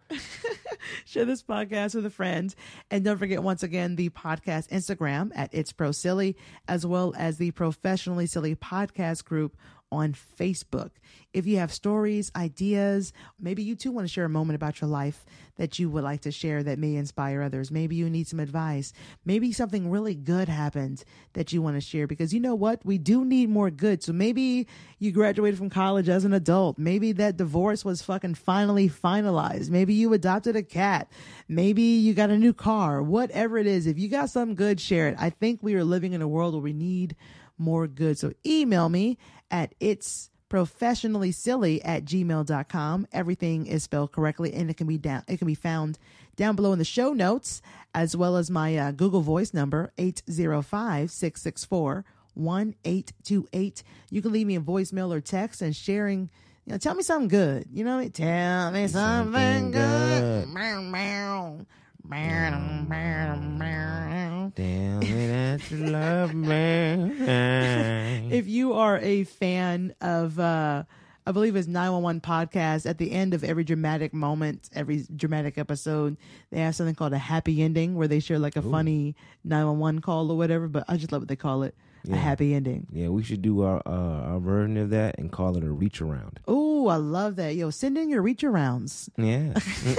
Share this podcast with a friend. And don't forget, once again, the podcast Instagram at It's Pro Silly, as well as the Professionally Silly podcast group on Facebook. If you have stories, ideas, maybe you too want to share a moment about your life that you would like to share that may inspire others. Maybe you need some advice. Maybe something really good happened that you want to share, because you know what? We do need more good. So maybe you graduated from college as an adult. Maybe that divorce was fucking finally finalized. Maybe you adopted a cat. Maybe you got a new car. Whatever it is, if you got something good, share it. I think we are living in a world where we need more good. So email me at it's professionally silly at gmail dot com. Everything is spelled correctly, and it can be down it can be found down below in the show notes, as well as my uh, Google Voice number, eight zero five, six six four, one eight two eight. You can leave me a voicemail or text and sharing, you know, tell me something good. You know, tell me something, Something good. good. Meow, meow. Meow, meow, meow. Damn it, that you love me. If you are a fan of, uh, I believe it's nine one one podcast, at the end of every dramatic moment, every dramatic episode, they have something called a happy ending where they share like a funny nine one one call or whatever. But I just love what they call it, a Yeah. happy ending. Yeah, we should do our uh, our version of that and call it a reach around. Oh, I love that. Yo, send in your reach arounds. Yeah.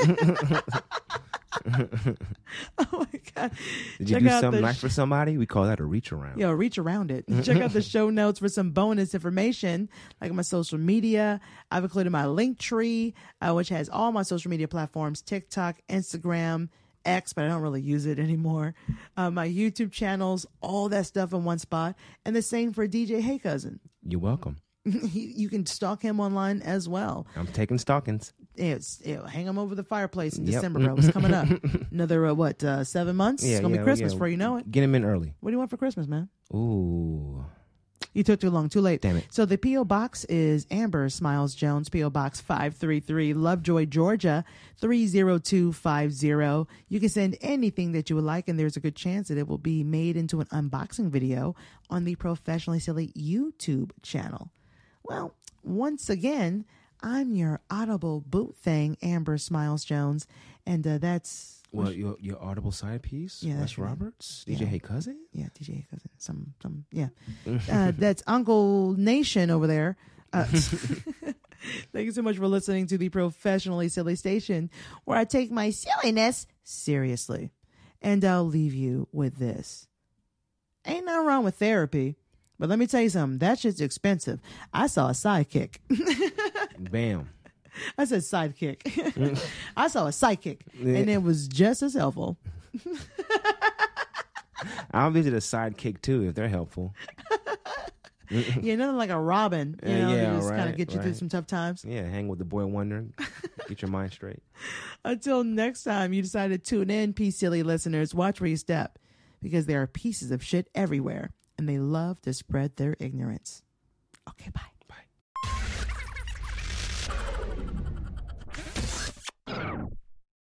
Oh my God. Did you Check do out something the nice sh- for somebody? We call that a reach around. Yo, reach around it. Check out the show notes for some bonus information, like my social media. I've included my link tree, uh, which has all my social media platforms: TikTok, Instagram, X, but I don't really use it anymore. Uh, my YouTube channels, all that stuff in one spot. And the same for D J Hey Cousin. You're welcome. He- you can stalk him online as well. I'm taking stockings. It's, ew, hang him over the fireplace in Yep. December, bro. It's coming up. Another, uh, what, uh, seven months? Yeah, it's going to yeah, be Christmas yeah. before you know it. Get him in early. What do you want for Christmas, man? Ooh. You took too long. Too late. Damn it. So the P O Box is Amber Smiles Jones, P O Box five three three, Lovejoy, Georgia, three zero two five zero. You can send anything that you would like, and there's a good chance that it will be made into an unboxing video on the Professionally Silly YouTube channel. Well, once again, I'm your audible boot thing, Amber Smiles Jones. And uh, that's. Well, your your audible side piece, Yeah, Wes that's your name. Roberts, D J Yeah. Hey Cousin. Yeah, D J Cousin. Some, some, yeah. uh, that's Uncle Nation over there. Uh, thank you so much for listening to the Professionally Silly Station, where I take my silliness seriously. And I'll leave you with this. Ain't nothing wrong with therapy, but let me tell you something. That shit's expensive. I saw a sidekick. Bam. I said sidekick. I saw a sidekick, and it was just as helpful. I'll visit a sidekick too if they're helpful. Yeah, nothing like a Robin, you Uh, know, yeah, to just kind of right, get you through right. some tough times. Yeah, hang with the boy wonder, get your mind straight. Until next time you decide to tune in, Peace Silly listeners, watch where you step, because there are pieces of shit everywhere, and they love to spread their ignorance. Okay, bye.